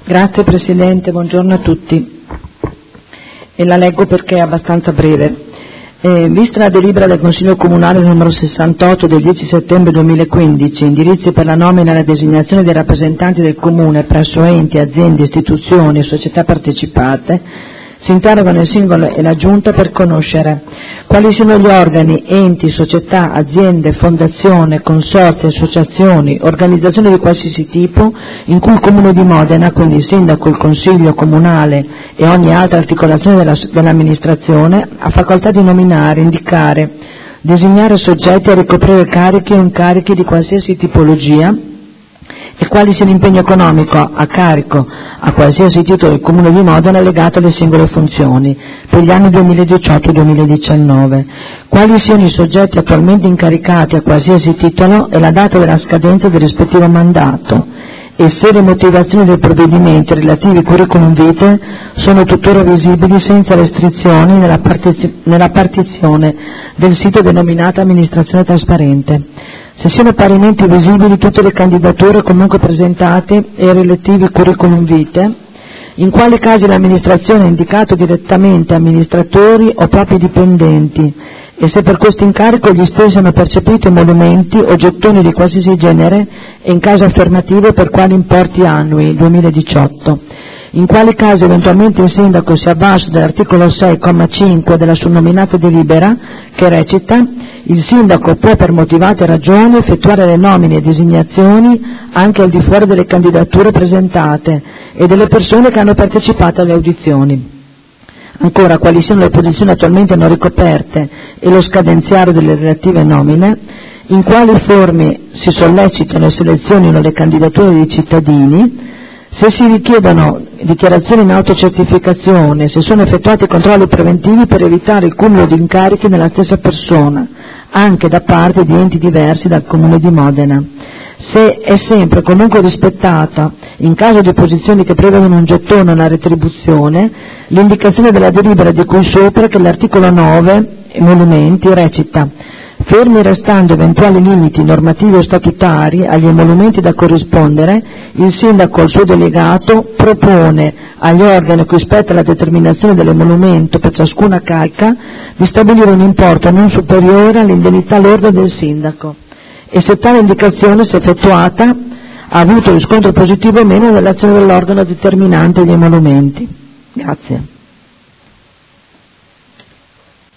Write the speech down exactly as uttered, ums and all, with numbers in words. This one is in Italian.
Grazie Presidente, buongiorno a tutti. E la leggo perché è abbastanza breve. Eh, vista la delibera del Consiglio Comunale numero sessantotto del dieci settembre duemilaquindici, indirizzi per la nomina e la designazione dei rappresentanti del Comune presso enti, aziende, istituzioni e società partecipate, si interrogano il singolo e la Giunta per conoscere quali siano gli organi, enti, società, aziende, fondazioni, consorzi, associazioni, organizzazioni di qualsiasi tipo in cui il Comune di Modena, quindi il Sindaco, il Consiglio Comunale e ogni altra articolazione della, dell'amministrazione, ha facoltà di nominare, indicare, designare soggetti a ricoprire carichi o incarichi di qualsiasi tipologia e quali sia l'impegno economico a carico a qualsiasi titolo del Comune di Modena legato alle singole funzioni per gli anni duemiladiciotto duemiladiciannove, quali siano i soggetti attualmente incaricati a qualsiasi titolo e la data della scadenza del rispettivo mandato e se le motivazioni del provvedimento relativi curriculum vitae sono tuttora visibili senza restrizioni nella, partiz- nella partizione del sito denominata amministrazione trasparente. Se siano parimenti visibili tutte le candidature comunque presentate e i relativi curriculum vitae, in quali casi l'amministrazione ha indicato direttamente amministratori o propri dipendenti e se per questo incarico gli stessi hanno percepito emolumenti o gettoni di qualsiasi genere e in caso affermativo per quali importi annui duemiladiciotto. In quali casi eventualmente il Sindaco si è avvalso dell'articolo sei comma cinque della soprannominata delibera che recita: il Sindaco può per motivate ragioni effettuare le nomine e designazioni anche al di fuori delle candidature presentate e delle persone che hanno partecipato alle audizioni. Ancora, quali siano le posizioni attualmente non ricoperte e lo scadenziario delle relative nomine, in quali forme si sollecitano e selezionino le candidature dei cittadini, se si richiedono dichiarazioni in autocertificazione, se sono effettuati controlli preventivi per evitare il cumulo di incarichi nella stessa persona, anche da parte di enti diversi dal Comune di Modena, se è sempre comunque rispettata, in caso di posizioni che prevedono un gettone o una retribuzione, l'indicazione della delibera di cui sopra che l'articolo nove, emolumenti, recita: fermi restando eventuali limiti normativi o statutari agli emolumenti da corrispondere, il Sindaco al suo delegato propone agli organi a cui spetta la determinazione dell'emolumento per ciascuna carica di stabilire un importo non superiore all'indennità lorda del Sindaco e se tale indicazione, se effettuata, ha avuto riscontro positivo o meno nell'azione dell'organo determinante gli emolumenti. Grazie.